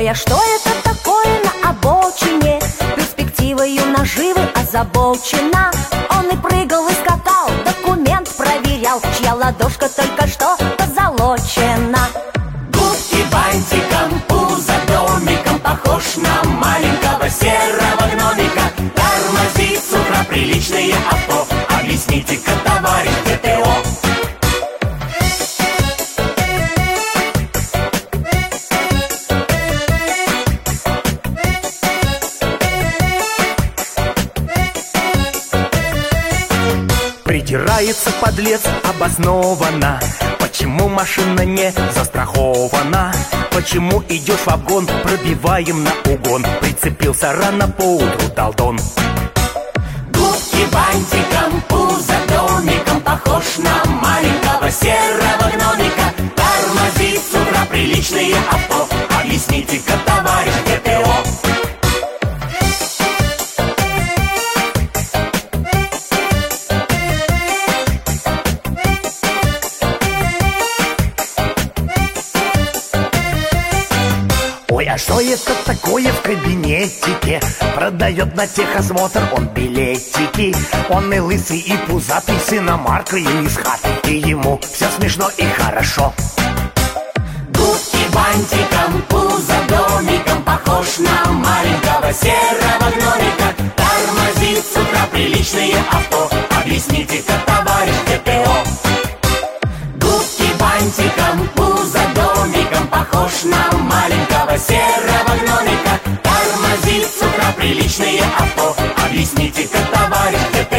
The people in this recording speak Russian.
Ой, а что это такое на обочине? Перспективою наживы озабочена. Он и прыгал, и скакал, документ проверял, чья ладошка только что позолочена. Губки бантиком, пузо домиком, похож на маленького серого гномика. Тормозит с утра приличное авто. Объясните-ка, товарищ ГТО. Придирается подлец обоснованно. Почему машина не застрахована? Почему идешь в обгон, пробиваем на угон? Прицепился рано поутру, долдон. Губки бантиком, пузо домиком, похож на маленького серого гномика. Тормозит с утра приличное авто. Объясните-ка, товарищ ГТО. Ой, а что это такое в кабинетике? Продает на техосмотр он билетики. Он и лысый, и пузатый, с иномаркой из хаты. И ему все смешно и хорошо. Губки бантиком, пузо домиком, похож на маленького серого гномика. Тормозит с утра приличное авто. Объясните-ка, товарищ ГТО. Губки бантиком, пузо домиком, похож на маленького серого гномика. Тормозит с утра приличное авто. Объясните-ка, товарищ ГТО.